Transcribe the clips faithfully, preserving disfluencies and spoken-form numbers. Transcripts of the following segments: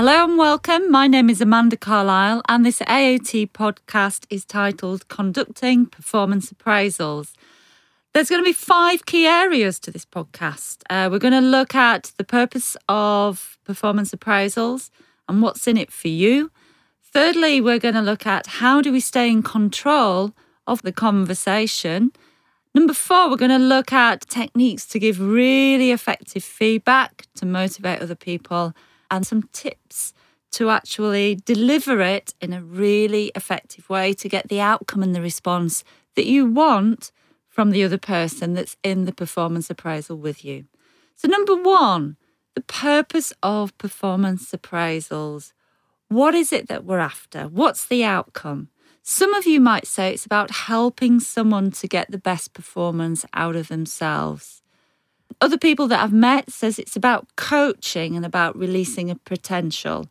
Hello and welcome. My name is Amanda Carlisle and this A O T podcast is titled Conducting Performance Appraisals. There's going to be five key areas to this podcast. Uh, we're going to look at the purpose of performance appraisals and what's in it for you. Thirdly, we're going to look at how do we stay in control of the conversation. Number four, we're going to look at techniques to give really effective feedback to motivate other people and some tips to actually deliver it in a really effective way to get the outcome and the response that you want from the other person that's in the performance appraisal with you. So number one, the purpose of performance appraisals. What is it that we're after? What's the outcome? Some of you might say it's about helping someone to get the best performance out of themselves. Other people that I've met says it's about coaching and about releasing a potential.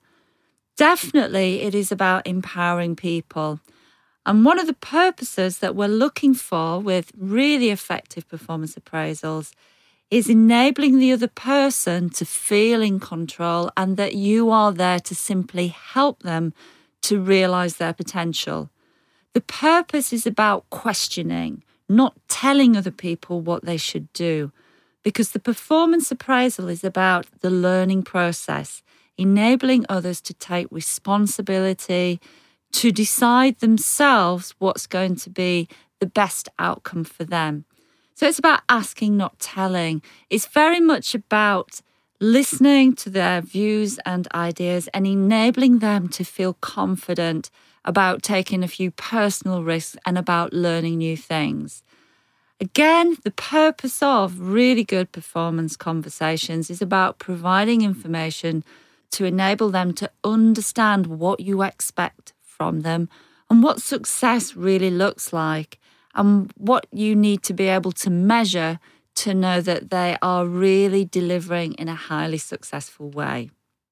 Definitely it is about empowering people. And one of the purposes that we're looking for with really effective performance appraisals is enabling the other person to feel in control and that you are there to simply help them to realise their potential. The purpose is about questioning, not telling other people what they should do. Because the performance appraisal is about the learning process, enabling others to take responsibility, to decide themselves what's going to be the best outcome for them. So it's about asking, not telling. It's very much about listening to their views and ideas and enabling them to feel confident about taking a few personal risks and about learning new things. Again, the purpose of really good performance conversations is about providing information to enable them to understand what you expect from them and what success really looks like and what you need to be able to measure to know that they are really delivering in a highly successful way.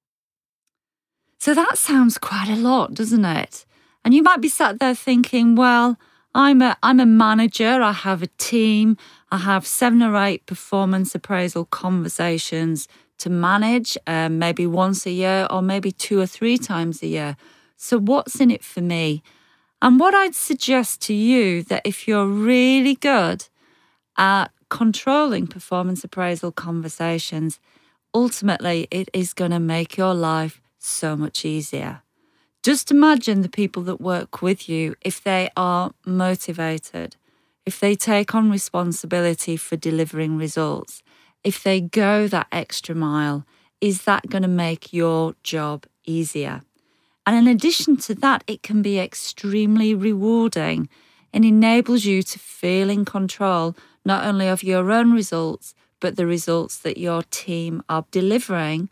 So that sounds quite a lot, doesn't it? And you might be sat there thinking, well, I'm a I'm a manager, I have a team, I have seven or eight performance appraisal conversations to manage, um, maybe once a year or maybe two or three times a year. So what's in it for me? And what I'd suggest to you that if you're really good at controlling performance appraisal conversations, ultimately it is going to make your life so much easier. Just imagine the people that work with you, if they are motivated, if they take on responsibility for delivering results, if they go that extra mile, is that going to make your job easier? And in addition to that, it can be extremely rewarding and enables you to feel in control not only of your own results, but the results that your team are delivering.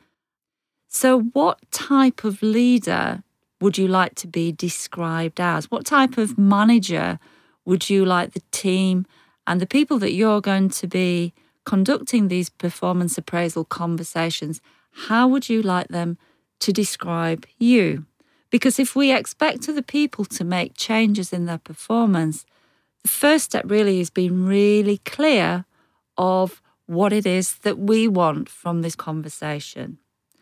So what type of leader would you like to be described as? What type of manager would you like the team and the people that you're going to be conducting these performance appraisal conversations, how would you like them to describe you? Because if we expect other people to make changes in their performance, the first step really is being really clear of what it is that we want from this conversation.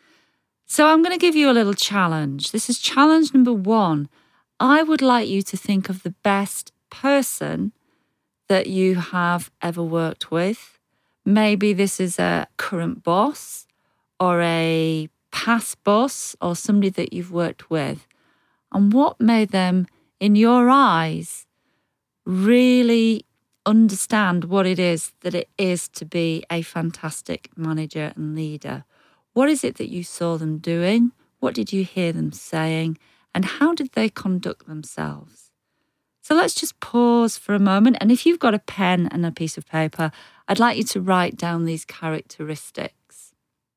So I'm going to give you a little challenge. This is challenge number one. I would like you to think of the best person that you have ever worked with. Maybe this is a current boss or a past boss or somebody that you've worked with. And what made them, in your eyes, really understand what it is that it is to be a fantastic manager and leader? What is it that you saw them doing? What did you hear them saying? And how did they conduct themselves? So let's just pause for a moment. And if you've got a pen and a piece of paper, I'd like you to write down these characteristics.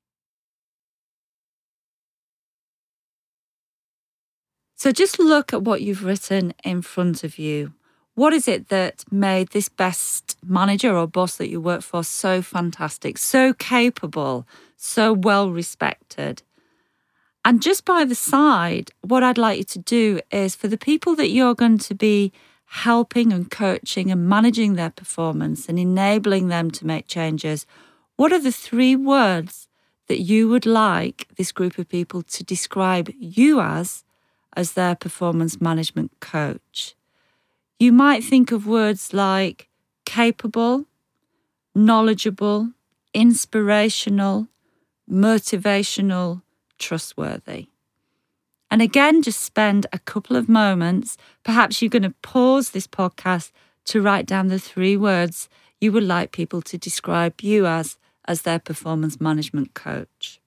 So just look at what you've written in front of you. What is it that made this best manager or boss that you work for so fantastic, so capable, so well respected? And just by the side, what I'd like you to do is for the people that you're going to be helping and coaching and managing their performance and enabling them to make changes, what are the three words that you would like this group of people to describe you as, as their performance management coach. You might think of words like capable, knowledgeable, inspirational, motivational, trustworthy. And again, just spend a couple of moments. Perhaps you're going to pause this podcast to write down the three words you would like people to describe you as, as their performance management coach.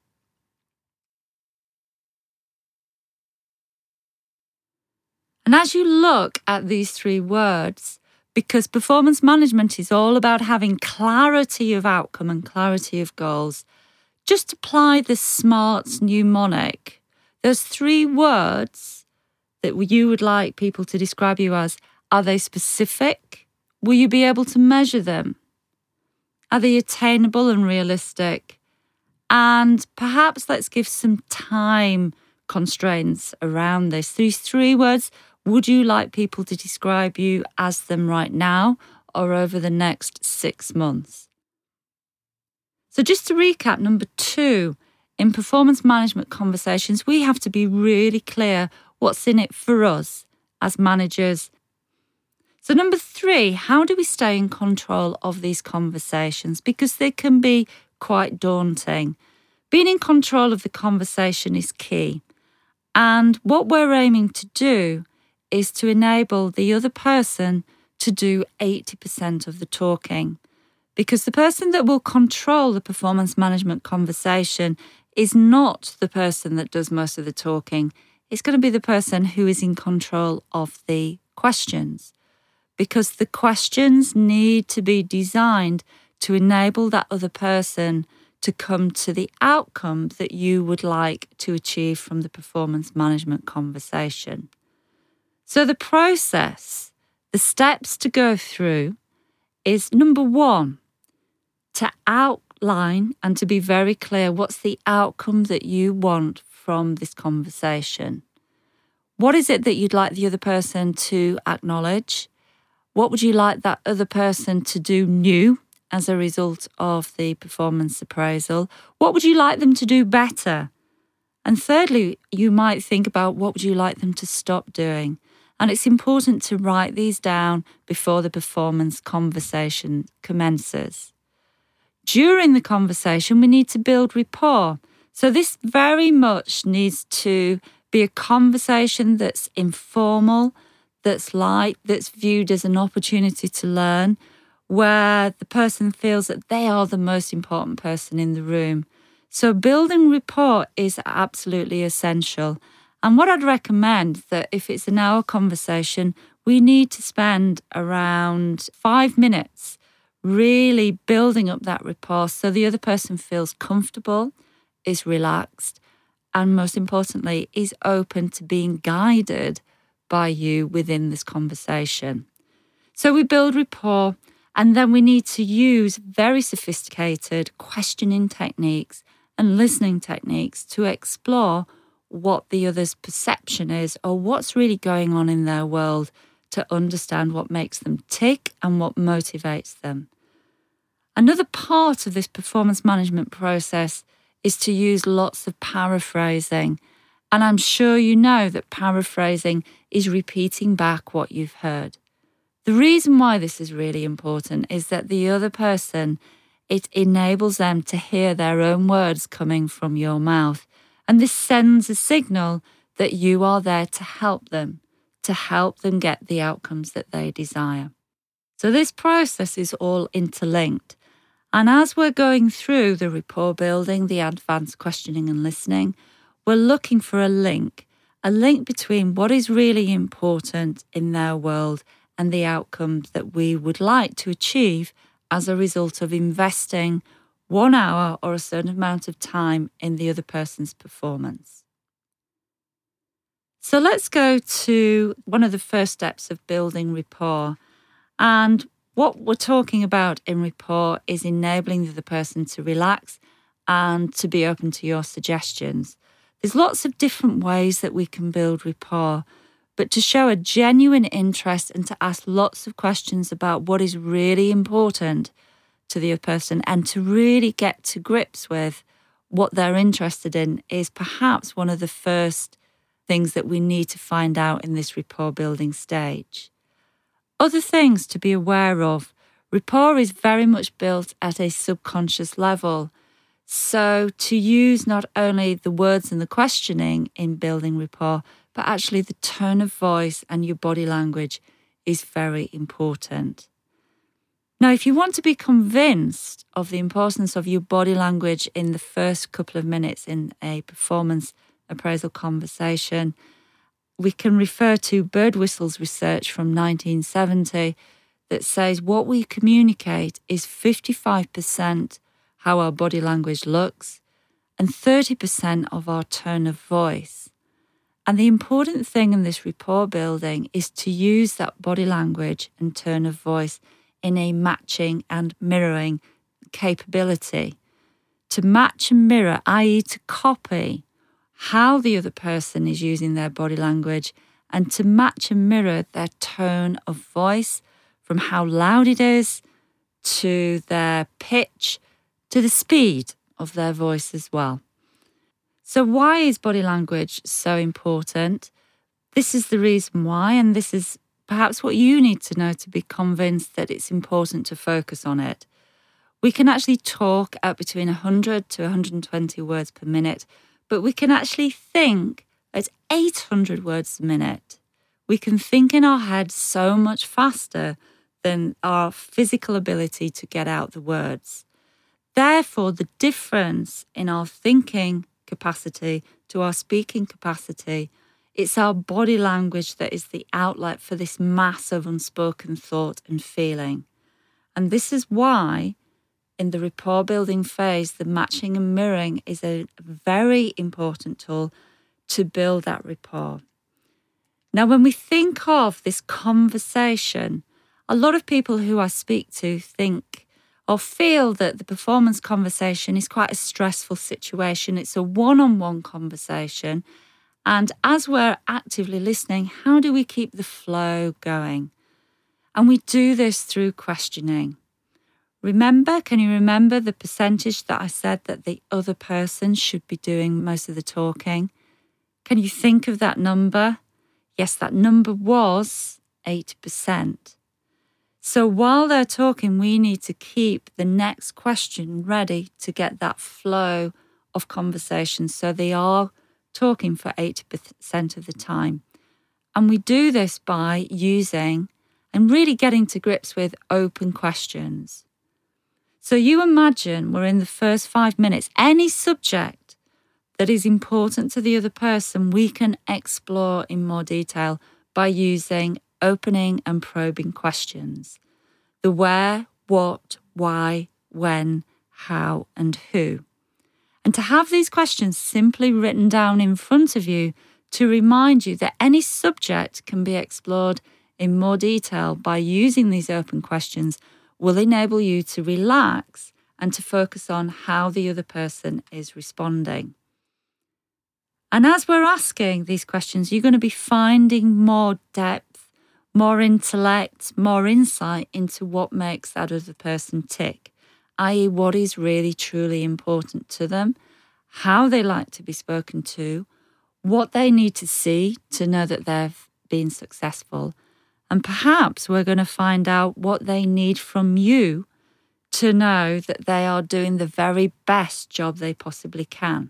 And as you look at these three words, because performance management is all about having clarity of outcome and clarity of goals, just apply the SMART mnemonic. Those three words that you would like people to describe you as, are they specific? Will you be able to measure them? Are they attainable and realistic? And perhaps let's give some time constraints around this. These three words, would you like people to describe you as them right now or over the next six months? So just to recap, number two, in performance management conversations, we have to be really clear what's in it for us as managers. So number three, how do we stay in control of these conversations? Because they can be quite daunting. Being in control of the conversation is key. And what we're aiming to do is to enable the other person to do eighty percent of the talking. Because the person that will control the performance management conversation is not the person that does most of the talking. It's going to be the person who is in control of the questions. Because the questions need to be designed to enable that other person to come to the outcome that you would like to achieve from the performance management conversation. So the process, the steps to go through is number one, to outline and to be very clear what's the outcome that you want from this conversation. What is it that you'd like the other person to acknowledge? What would you like that other person to do new as a result of the performance appraisal? What would you like them to do better? And thirdly, you might think about what would you like them to stop doing? And it's important to write these down before the performance conversation commences. During the conversation, we need to build rapport. So this very much needs to be a conversation that's informal, that's light, that's viewed as an opportunity to learn, where the person feels that they are the most important person in the room. So building rapport is absolutely essential. And what I'd recommend that if it's an hour conversation, we need to spend around five minutes really building up that rapport so the other person feels comfortable, is relaxed, and most importantly, is open to being guided by you within this conversation. So we build rapport, and then we need to use very sophisticated questioning techniques and listening techniques to explore what the other's perception is or what's really going on in their world to understand what makes them tick and what motivates them. Another part of this performance management process is to use lots of paraphrasing. And I'm sure you know that paraphrasing is repeating back what you've heard. The reason why this is really important is that the other person, it enables them to hear their own words coming from your mouth. And this sends a signal that you are there to help them, to help them get the outcomes that they desire. So this process is all interlinked. And as we're going through the rapport building, the advanced questioning and listening, we're looking for a link, a link between what is really important in their world and the outcomes that we would like to achieve as a result of investing one hour or a certain amount of time in the other person's performance. So let's go to one of the first steps of building rapport. And what we're talking about in rapport is enabling the other person to relax and to be open to your suggestions. There's lots of different ways that we can build rapport, but to show a genuine interest and to ask lots of questions about what is really important to the other person and to really get to grips with what they're interested in is perhaps one of the first things that we need to find out in this rapport building stage. Other things to be aware of. Rapport is very much built at a subconscious level. So to use not only the words and the questioning in building rapport, but actually the tone of voice and your body language is very important. Now, if you want to be convinced of the importance of your body language in the first couple of minutes in a performance appraisal conversation, we can refer to Birdwhistle's research from nineteen seventy that says what we communicate is fifty-five percent how our body language looks and thirty percent of our tone of voice. And the important thing in this rapport building is to use that body language and tone of voice in a matching and mirroring capability. To match and mirror, that is to copy how the other person is using their body language and to match and mirror their tone of voice from how loud it is to their pitch to the speed of their voice as well. So why is body language so important? This is the reason why, and this is perhaps what you need to know to be convinced that it's important to focus on it. We can actually talk at between one hundred to one hundred twenty words per minute, but we can actually think at eight hundred words a minute. We can think in our head so much faster than our physical ability to get out the words. Therefore, the difference in our thinking capacity to our speaking capacity, it's our body language that is the outlet for this mass of unspoken thought and feeling. And this is why, in the rapport building phase, the matching and mirroring is a very important tool to build that rapport. Now, when we think of this conversation, a lot of people who I speak to think or feel that the performance conversation is quite a stressful situation. It's a one-on-one conversation. And as we're actively listening, how do we keep the flow going? And we do this through questioning. Remember, can you remember the percentage that I said that the other person should be doing most of the talking? Can you think of that number? Yes, that number was eighty percent. So while they're talking, we need to keep the next question ready to get that flow of conversation so they are talking for eighty percent of the time. And we do this by using and really getting to grips with open questions. So you imagine we're in the first five minutes. Any subject that is important to the other person, we can explore in more detail by using opening and probing questions. The where, what, why, when, how, and who. And to have these questions simply written down in front of you to remind you that any subject can be explored in more detail by using these open questions will enable you to relax and to focus on how the other person is responding. And as we're asking these questions, you're going to be finding more depth, more intellect, more insight into what makes that other person tick, that is what is really truly important to them, how they like to be spoken to, what they need to see to know that they've been successful. And perhaps we're going to find out what they need from you to know that they are doing the very best job they possibly can.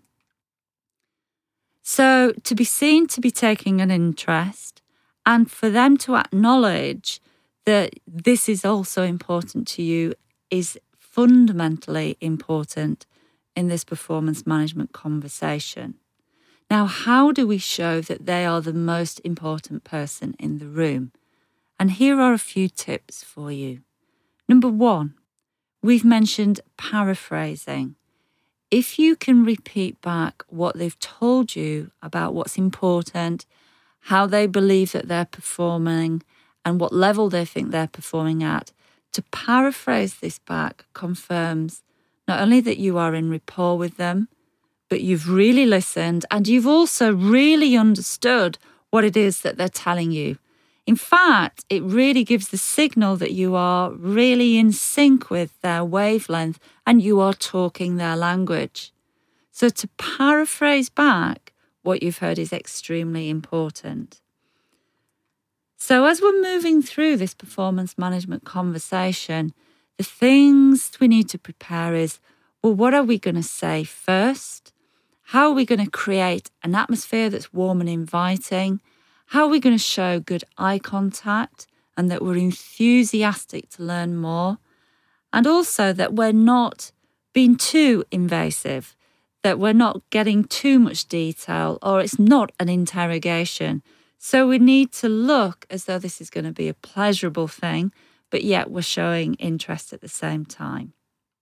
So to be seen to be taking an interest and for them to acknowledge that this is also important to you is fundamentally important in this performance management conversation. Now, how do we show that they are the most important person in the room? And here are a few tips for you. Number one, we've mentioned paraphrasing. If you can repeat back what they've told you about what's important, how they believe that they're performing, and what level they think they're performing at, to paraphrase this back confirms not only that you are in rapport with them, but you've really listened and you've also really understood what it is that they're telling you. In fact, it really gives the signal that you are really in sync with their wavelength and you are talking their language. So to paraphrase back, what you've heard is extremely important. So as we're moving through this performance management conversation, the things we need to prepare is, well, what are we going to say first? How are we going to create an atmosphere that's warm and inviting? How are we going to show good eye contact and that we're enthusiastic to learn more? And also that we're not being too invasive, that we're not getting too much detail, or it's not an interrogation. So we need to look as though this is going to be a pleasurable thing, but yet we're showing interest at the same time.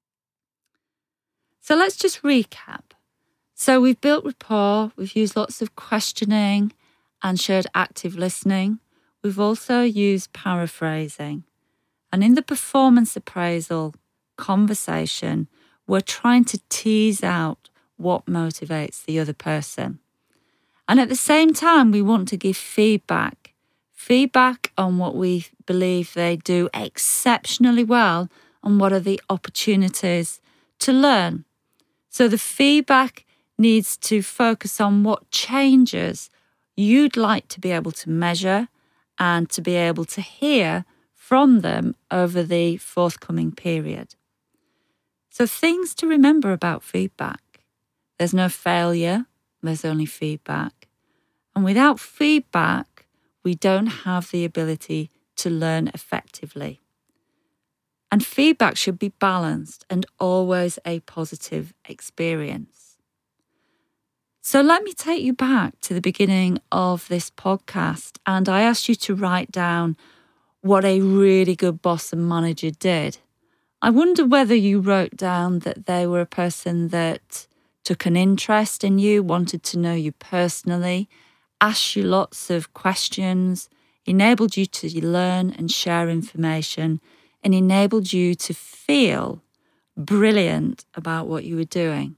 So let's just recap. So we've built rapport, we've used lots of questioning and showed active listening. We've also used paraphrasing. And in the performance appraisal conversation, we're trying to tease out what motivates the other person. And at the same time, we want to give feedback. Feedback on what we believe they do exceptionally well and what are the opportunities to learn. So the feedback needs to focus on what changes you'd like to be able to measure and to be able to hear from them over the forthcoming period. So things to remember about feedback. There's no failure, there's only feedback. And without feedback, we don't have the ability to learn effectively. And feedback should be balanced and always a positive experience. So let me take you back to the beginning of this podcast, and I asked you to write down what a really good boss and manager did. I wonder whether you wrote down that they were a person that took an interest in you, wanted to know you personally, asked you lots of questions, enabled you to learn and share information, and enabled you to feel brilliant about what you were doing.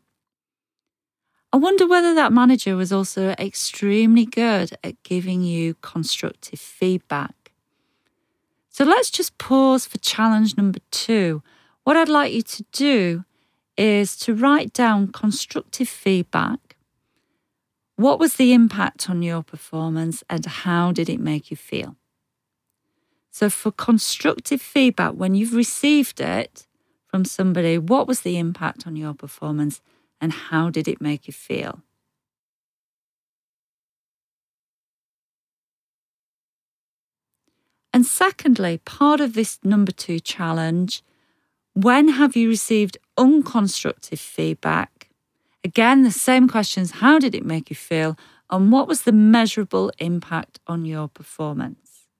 I wonder whether that manager was also extremely good at giving you constructive feedback. So let's just pause for challenge number two. What I'd like you to do is to write down constructive feedback. What was the impact on your performance and how did it make you feel? So for constructive feedback, when you've received it from somebody, what was the impact on your performance and how did it make you feel? And secondly, part of this number two challenge, when have you received unconstructive feedback? Again, the same questions, how did it make you feel? And what was the measurable impact on your performance?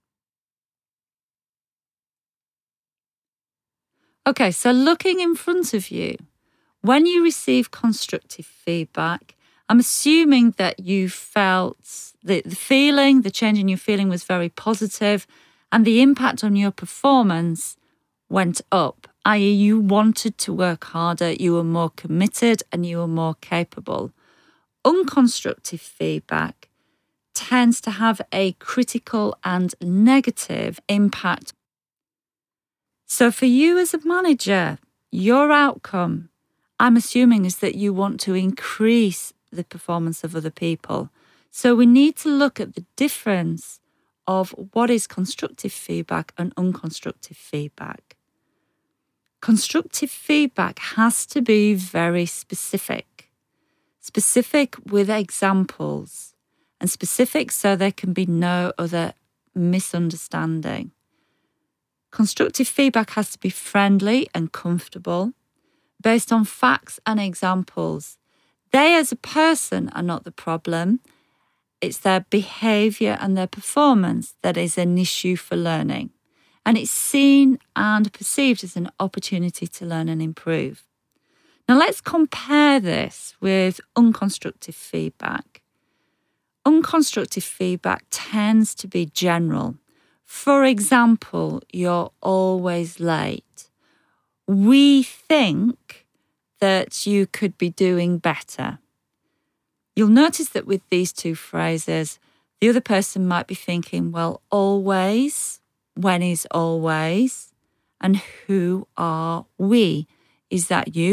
Okay, so looking in front of you, when you receive constructive feedback, I'm assuming that you felt the, the feeling, the change in your feeling was very positive, and the impact on your performance went up, that is you wanted to work harder, you were more committed and you were more capable. Unconstructive feedback tends to have a critical and negative impact. So for you as a manager, your outcome, I'm assuming, is that you want to increase the performance of other people. So we need to look at the difference of what is constructive feedback and unconstructive feedback. Constructive feedback has to be very specific. Specific with examples, and specific so there can be no other misunderstanding. Constructive feedback has to be friendly and comfortable, based on facts and examples. They as a person are not the problem. It's their behaviour and their performance that is an issue for learning. And it's seen and perceived as an opportunity to learn and improve. Now let's compare this with unconstructive feedback. Unconstructive feedback tends to be general. For example, you're always late. We think that you could be doing better. You'll notice that with these two phrases, the other person might be thinking, well, always, when is always, and who are we? Is that you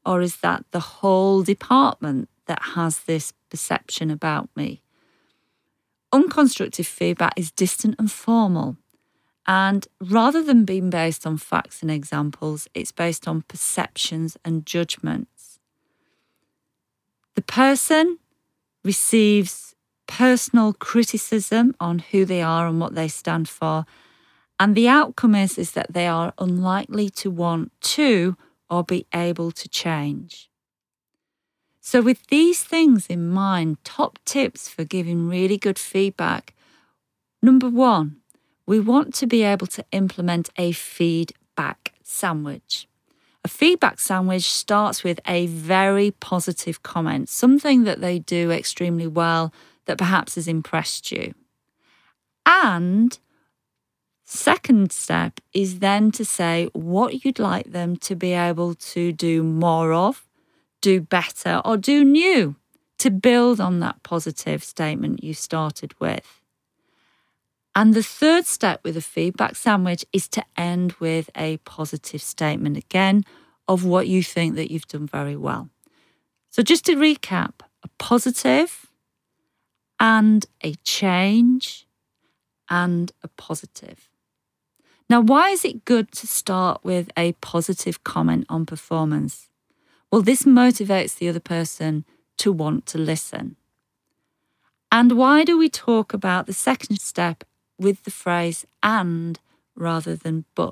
or is that the whole department that has this perception about me? Unconstructive feedback is distant and formal. And rather than being based on facts and examples, it's based on perceptions and judgments. The person receives personal criticism on who they are and what they stand for. And the outcome is, is that they are unlikely to want to or be able to change. So with these things in mind, top tips for giving really good feedback. Number one, we want to be able to implement a feedback sandwich. A feedback sandwich starts with a very positive comment, something that they do extremely well that perhaps has impressed you. And second step is then to say what you'd like them to be able to do more of, do better, or do new to build on that positive statement you started with. And the third step with a feedback sandwich is to end with a positive statement again of what you think that you've done very well. So just to recap, a positive and a change and a positive. Now, why is it good to start with a positive comment on performance? Well, this motivates the other person to want to listen. And why do we talk about the second step with the phrase and rather than but?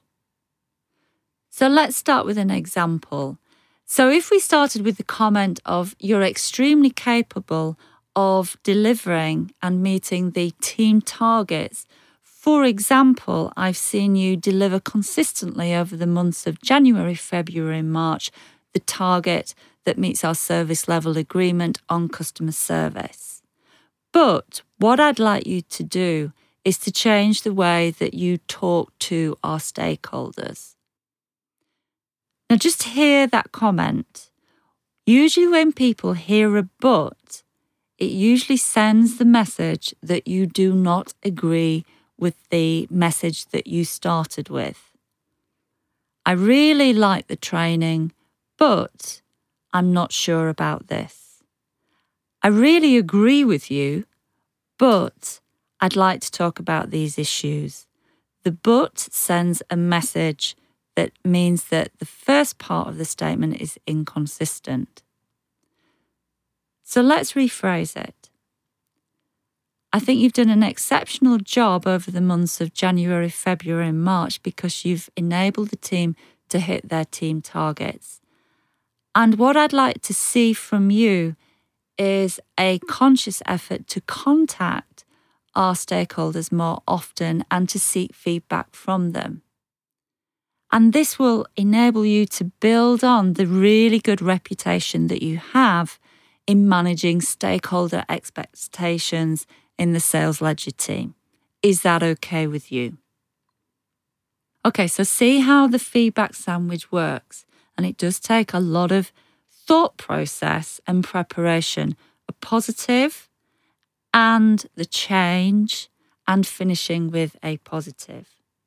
So let's start with an example. So if we started with the comment of you're extremely capable of delivering and meeting the team targets. For example, I've seen you deliver consistently over the months of January, February and March the target that meets our service level agreement on customer service. But what I'd like you to do is to change the way that you talk to our stakeholders. Now just hear that comment. Usually when people hear a but, it usually sends the message that you do not agree with the message that you started with. I really like the training, but I'm not sure about this. I really agree with you, but I'd like to talk about these issues. The but sends a message that means that the first part of the statement is inconsistent. So let's rephrase it. I think you've done an exceptional job over the months of January, February and March because you've enabled the team to hit their team targets. And what I'd like to see from you is a conscious effort to contact our stakeholders more often and to seek feedback from them. And this will enable you to build on the really good reputation that you have in managing stakeholder expectations in the sales ledger team. Is that okay with you? Okay, so see how the feedback sandwich works. And it does take a lot of thought process and preparation, a positive and the change and finishing with a positive.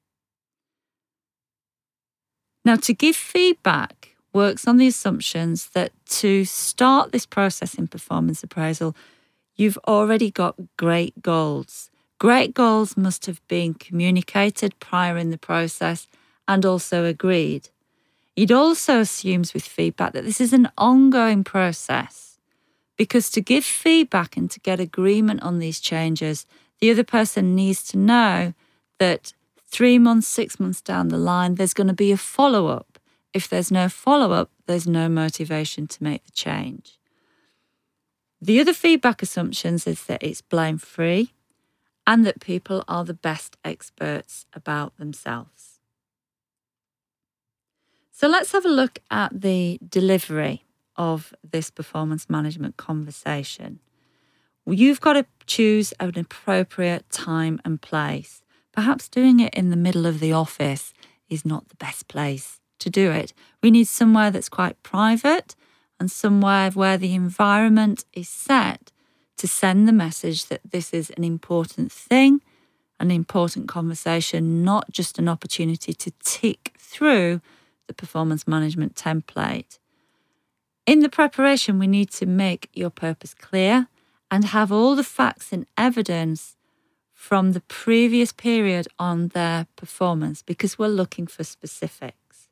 Now, to give feedback works on the assumptions that to start this process in performance appraisal, you've already got great goals. Great goals must have been communicated prior in the process and also agreed. It also assumes with feedback that this is an ongoing process, because to give feedback and to get agreement on these changes, the other person needs to know that three months, six months down the line, there's going to be a follow-up. If there's no follow-up, there's no motivation to make the change. The other feedback assumptions is that it's blame-free and that people are the best experts about themselves. So let's have a look at the delivery of this performance management conversation. You've got to choose an appropriate time and place. Perhaps doing it in the middle of the office is not the best place to do it. We need somewhere that's quite private and somewhere where the environment is set to send the message that this is an important thing, an important conversation, not just an opportunity to tick through the performance management template. In the preparation, we need to make your purpose clear and have all the facts and evidence from the previous period on their performance, because we're looking for specifics.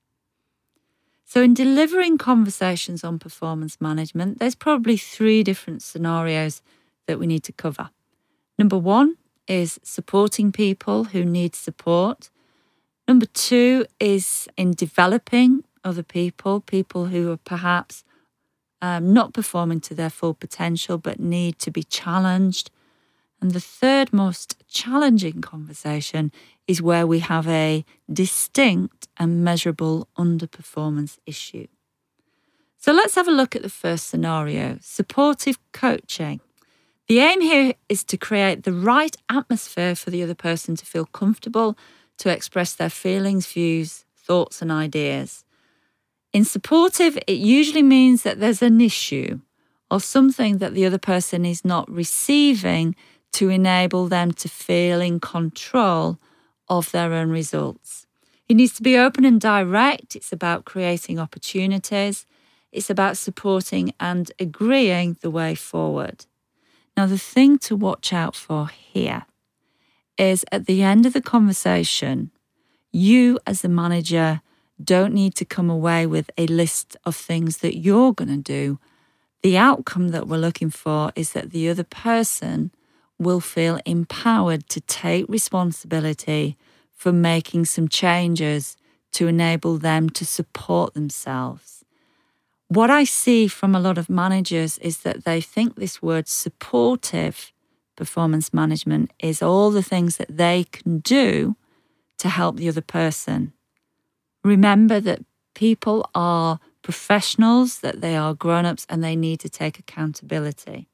So in delivering conversations on performance management, there's probably three different scenarios that we need to cover. Number one is supporting people who need support. Number two is in developing other people, people who are perhaps um, not performing to their full potential but need to be challenged. And the third most challenging conversation is where we have a distinct and measurable underperformance issue. So let's have a look at the first scenario, supportive coaching. The aim here is to create the right atmosphere for the other person to feel comfortable to express their feelings, views, thoughts, and ideas. In supportive, it usually means that there's an issue or something that the other person is not receiving to enable them to feel in control of their own results. It needs to be open and direct. It's about creating opportunities. It's about supporting and agreeing the way forward. Now, the thing to watch out for here is at the end of the conversation, you as the manager don't need to come away with a list of things that you're going to do. The outcome that we're looking for is that the other person will feel empowered to take responsibility for making some changes to enable them to support themselves. What I see from a lot of managers is that they think this word supportive performance management is all the things that they can do to help the other person. Remember that people are professionals, that they are grown-ups, and they need to take accountability.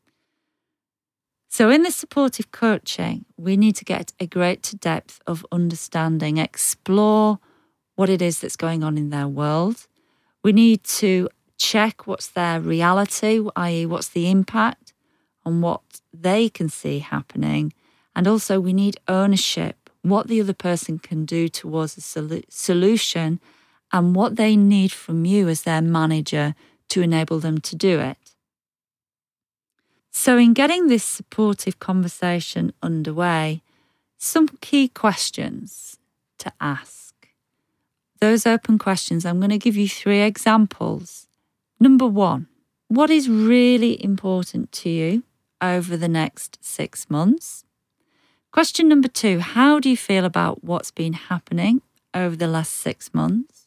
So in this supportive coaching, we need to get a greater depth of understanding, explore what it is that's going on in their world. We need to check what's their reality, that is what's the impact on what they can see happening. And also we need ownership, what the other person can do towards a sol- solution and what they need from you as their manager to enable them to do it. So in getting this supportive conversation underway, some key questions to ask. Those open questions, I'm going to give you three examples. Number one, what is really important to you over the next six months? Question number two, how do you feel about what's been happening over the last six months?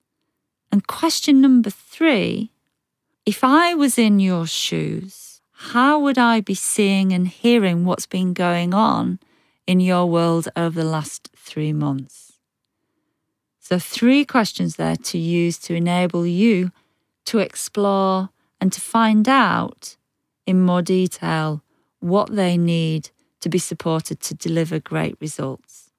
And question number three, if I was in your shoes, how would I be seeing and hearing what's been going on in your world over the last three months? So three questions there to use to enable you to explore and to find out in more detail what they need to be supported to deliver great results.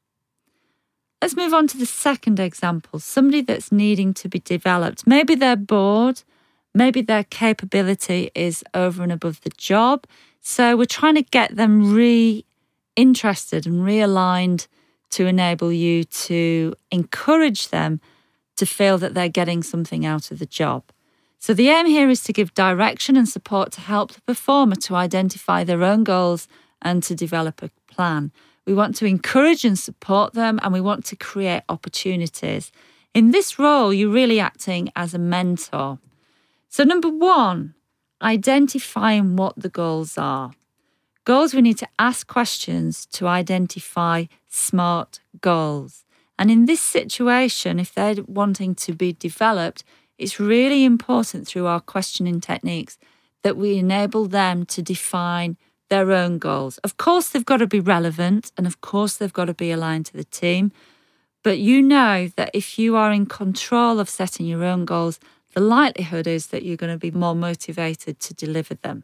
Let's move on to the second example, somebody that's needing to be developed. Maybe they're bored. Maybe their capability is over and above the job. So we're trying to get them re-interested and realigned to enable you to encourage them to feel that they're getting something out of the job. So the aim here is to give direction and support to help the performer to identify their own goals and to develop a plan. We want to encourage and support them, and we want to create opportunities. In this role, you're really acting as a mentor. So number one, identifying what the goals are. Goals, we need to ask questions to identify SMART goals. And in this situation, if they're wanting to be developed, it's really important through our questioning techniques that we enable them to define their own goals. Of course, they've got to be relevant, and of course, they've got to be aligned to the team. But you know that if you are in control of setting your own goals, the likelihood is that you're going to be more motivated to deliver them.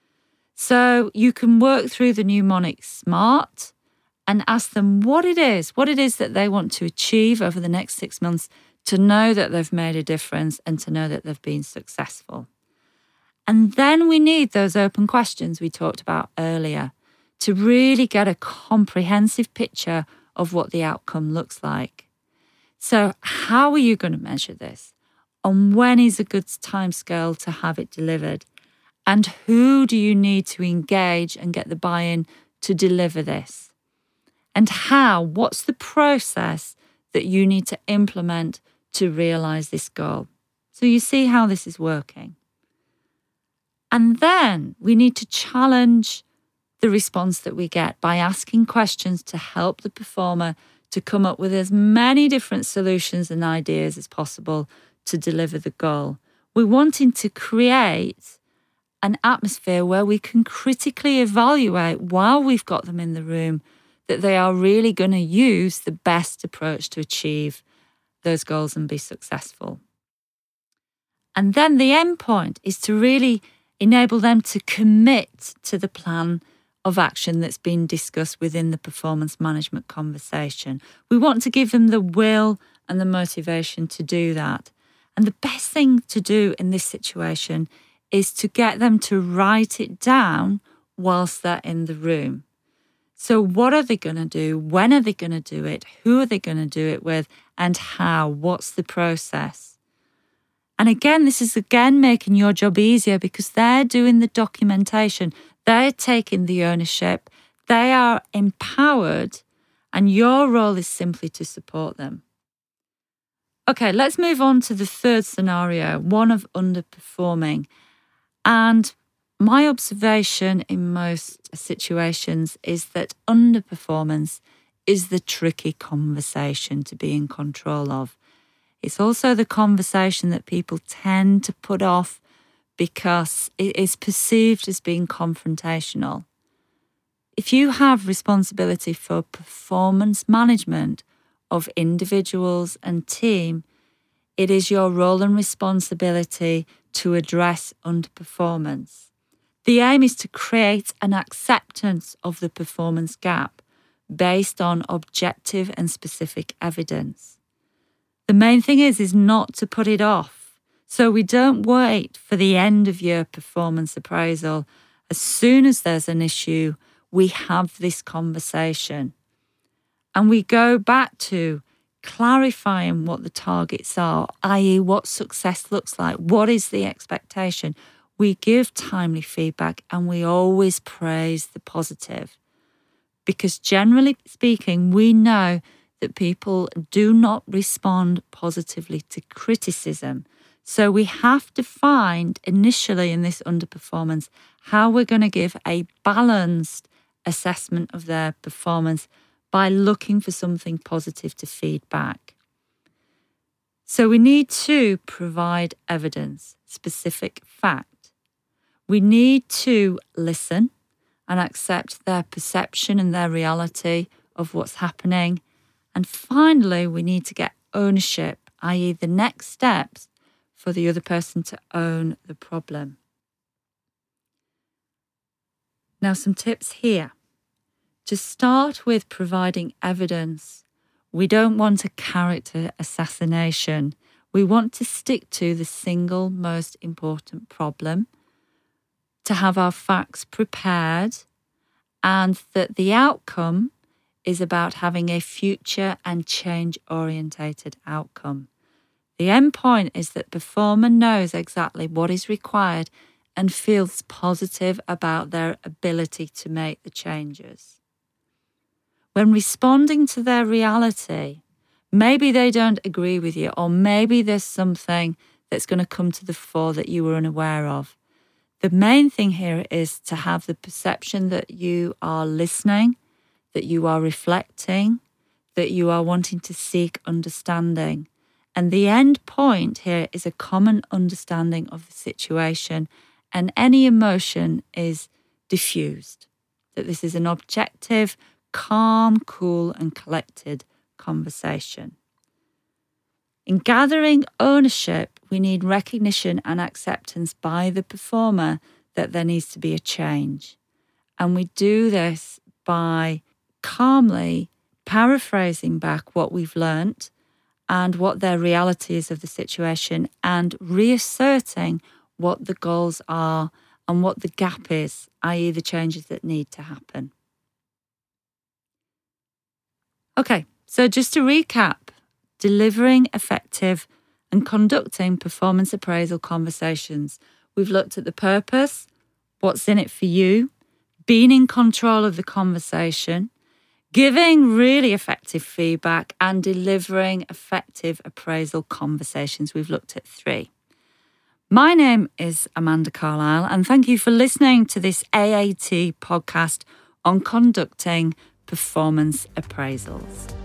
So you can work through the mnemonic SMART and ask them what it is, what it is that they want to achieve over the next six months to know that they've made a difference and to know that they've been successful. And then we need those open questions we talked about earlier to really get a comprehensive picture of what the outcome looks like. So how are you going to measure this? on when is a good timescale to have it delivered, and who do you need to engage and get the buy-in to deliver this, and how, what's the process that you need to implement to realise this goal. So you see how this is working. And then we need to challenge the response that we get by asking questions to help the performer to come up with as many different solutions and ideas as possible to deliver the goal. We're wanting to create an atmosphere where we can critically evaluate while we've got them in the room that they are really going to use the best approach to achieve those goals and be successful. And then the end point is to really enable them to commit to the plan of action that's been discussed within the performance management conversation. We want to give them the will and the motivation to do that. And the best thing to do in this situation is to get them to write it down whilst they're in the room. So what are they going to do? When are they going to do it? Who are they going to do it with? And how? What's the process? And again, this is again making your job easier because they're doing the documentation. They're taking the ownership. They are empowered, and your role is simply to support them. Okay, let's move on to the third scenario, one of underperforming. And my observation in most situations is that underperformance is the tricky conversation to be in control of. It's also the conversation that people tend to put off because it is perceived as being confrontational. If you have responsibility for performance management of individuals and team, it is your role and responsibility to address underperformance. The aim is to create an acceptance of the performance gap based on objective and specific evidence. The main thing is, is not to put it off. So we don't wait for the end of year performance appraisal. As soon as there's an issue, we have this conversation. And we go back to clarifying what the targets are, that is what success looks like. What is the expectation? We give timely feedback and we always praise the positive. Because generally speaking, we know that people do not respond positively to criticism. So we have to find initially in this underperformance how we're going to give a balanced assessment of their performance by looking for something positive to feed back. So we need to provide evidence, specific fact. We need to listen and accept their perception and their reality of what's happening. And finally, we need to get ownership, that is the next steps for the other person to own the problem. Now, some tips here. To start with providing evidence, we don't want a character assassination. We want to stick to the single most important problem, to have our facts prepared, and that the outcome is about having a future and change-orientated outcome. The end point is that the performer knows exactly what is required and feels positive about their ability to make the changes. When responding to their reality, maybe they don't agree with you, or maybe there's something that's going to come to the fore that you were unaware of. The main thing here is to have the perception that you are listening, that you are reflecting, that you are wanting to seek understanding. And the end point here is a common understanding of the situation, and any emotion is diffused. That this is an objective, calm, cool, and collected conversation. In gathering ownership, we need recognition and acceptance by the performer that there needs to be a change. And we do this by calmly paraphrasing back what we've learnt and what their reality is of the situation, and reasserting what the goals are and what the gap is, that is the changes that need to happen. Okay, so just to recap, delivering effective and conducting performance appraisal conversations. We've looked at the purpose, what's in it for you, being in control of the conversation, giving really effective feedback, and delivering effective appraisal conversations. We've looked at three. My name is Amanda Carlisle, and thank you for listening to this A A T podcast on conducting performance appraisals.